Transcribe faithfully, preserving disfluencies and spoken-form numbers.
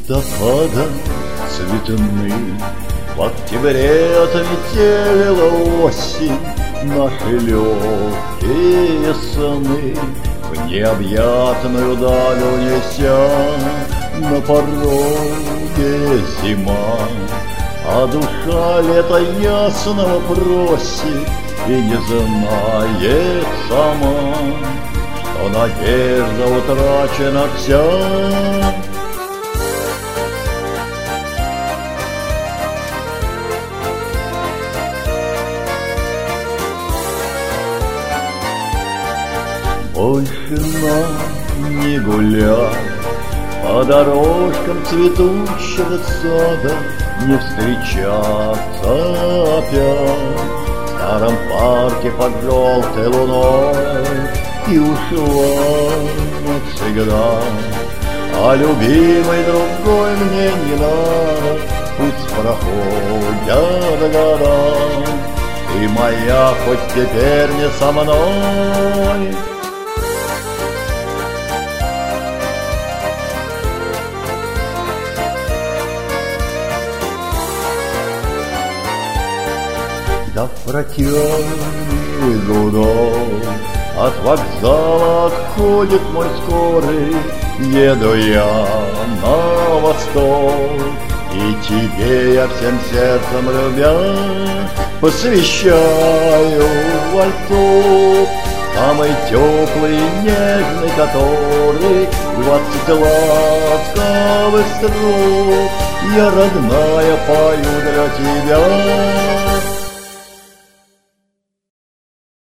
листопада цветны, в октябре отметелила осень наши легкие сны. В необъятную даль унеся на пороге зима, а душа лета ясного просит и не знает сама, что надежда утрачена вся. Больше нам не гулять по дорожкам цветущего сада, не встречаться опять в старом парке под желтой луной. И ушла навсегда, а любимой другой мне не надо. Пусть проходят года, ты моя хоть теперь не со мной. Да протяжный гудок от вокзала отходит мой скорый. Еду я на восток, и тебе я всем сердцем любя посвящаю вальсов, самый теплый и нежный, который двадцать ласковых строк. Я, родная, пою для тебя.